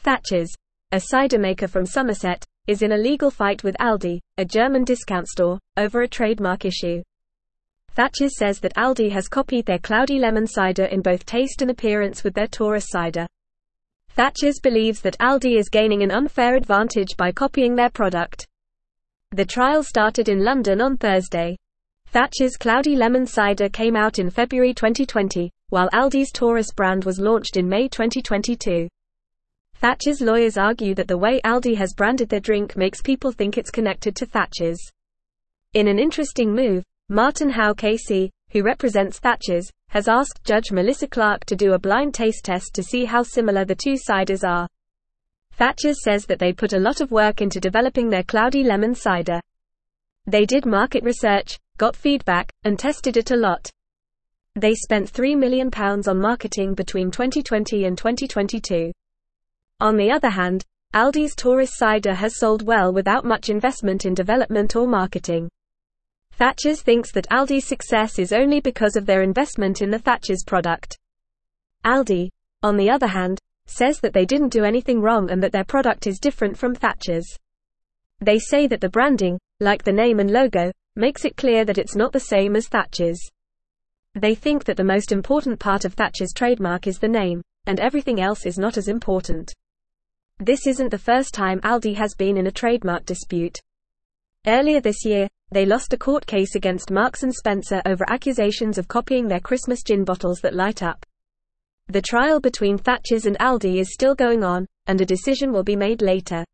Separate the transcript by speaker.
Speaker 1: Thatcher's, a cider maker from Somerset, is in a legal fight with Aldi, a German discount store, over a trademark issue. Thatcher's says that Aldi has copied their cloudy lemon cider in both taste and appearance with their Taurus cider. Thatcher's believes that Aldi is gaining an unfair advantage by copying their product. The trial started in London on Thursday. Thatcher's cloudy lemon cider came out in February 2020, while Aldi's Taurus brand was launched in May 2022. Thatcher's lawyers argue that the way Aldi has branded their drink makes people think it's connected to Thatcher's. In an interesting move, Martin Howe KC, who represents Thatcher's, has asked Judge Melissa Clark to do a blind taste test to see how similar the two ciders are. Thatcher's says that they put a lot of work into developing their cloudy lemon cider. They did market research, got feedback, and tested it a lot. They spent £3 million on marketing between 2020 and 2022. On the other hand, Aldi's Taurus cider has sold well without much investment in development or marketing. Thatcher's thinks that Aldi's success is only because of their investment in the Thatcher's product. Aldi, on the other hand, says that they didn't do anything wrong and that their product is different from Thatcher's. They say that the branding, like the name and logo, makes it clear that it's not the same as Thatcher's. They think that the most important part of Thatcher's trademark is the name, and everything else is not as important. This isn't the first time Aldi has been in a trademark dispute. Earlier this year, they lost a court case against Marks & Spencer over accusations of copying their Christmas gin bottles that light up. The trial between Thatcher's and Aldi is still going on, and a decision will be made later.